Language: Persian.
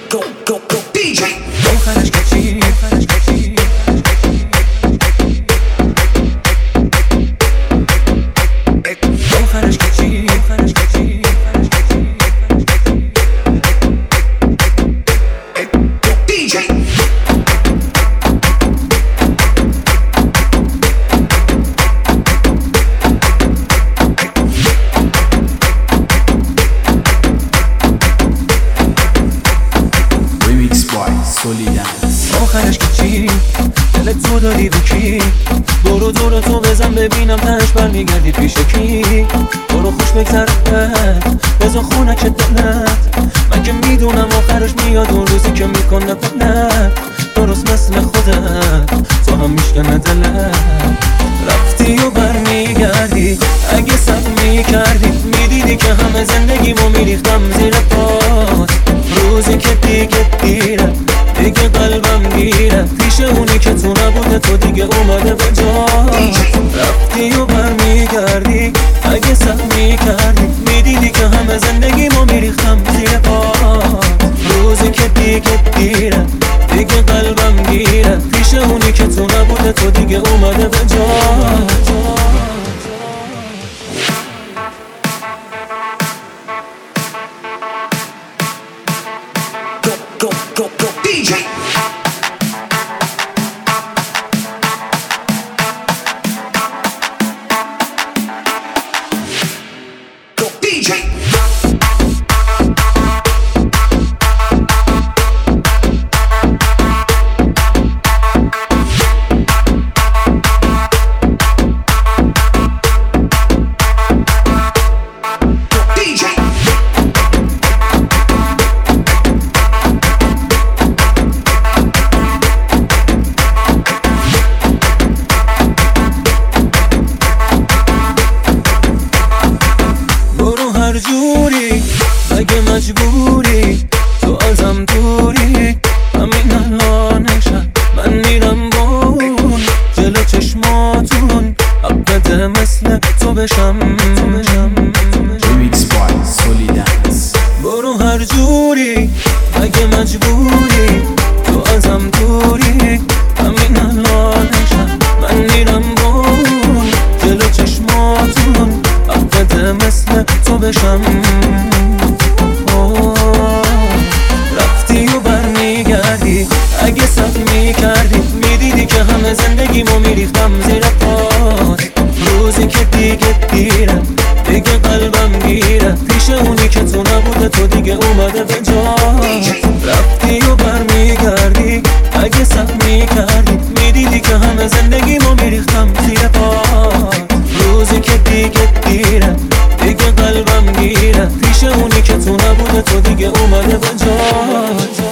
go DJ. آخرش کچی آخرش کچی DJ. آخرش که چی؟ دلت تو داری به کی؟ برو دور تو بزن ببینم تهش برمیگردی پیش کی؟ برو خوش بگذره بزن خونک دلت، من که میدونم آخرش میاد اون روزی که میکنه بلت درست مثل خودت تو هم میشکنه دلت. رفتی و برمیگردی اگه صبر میکردی میدیدی که همه زندگیمو میریختم زیر پات. روزی که دیگه دیره دیگه قلبم گیره پیش اونی که تو نبوده تو دیگه اومده به جا. رفتی و برمیگردی اگه صبر میکردی میدیدی که همه زندگیمو میریختم زیر پات. روزی که دیگه دیره دیگه قلبم گیره پیش اونی که تو نبوده تو دیگه اومده به جا. Go DJ. Go DJ. هر جوری اگه مجبوری تو ازم دوری همین الانشم من میرم بون جلو چشماتون حقته مثل تو بشم. برو هر جوری اگه مجبوری تو ازم دوری همین الانشم من میرم بون جلو چشماتون حقته مثل تو بشم. رفتی و برمیگردی اگه صبر میکردی میدیدی که همه زندگیمو میریختم زیر پات. روزی که دیگه دیره دیگه قلبم گیره پیش اونی که تو نبوده تو دیگه اومده به جا. رفتی و برمیگردی اگه صبر میکردی میدیدی که همه زندگیمو میریختم زیر پات. روزی که دیگه دیره دیگه قلبم گیره پیش اونی که تو نبوده تو دیگه اومده به جا.